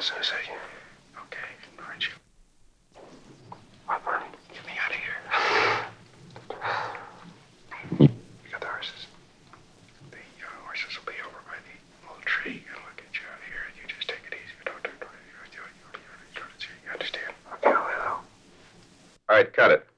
as soon as I... Okay, aren't you? What, Barney? Get me out of here. You got the horses. The horses will be over by the old tree, and we'll get you out of here, and you just take it easy. You understand? Okay, I'll lay low. All right, cut it.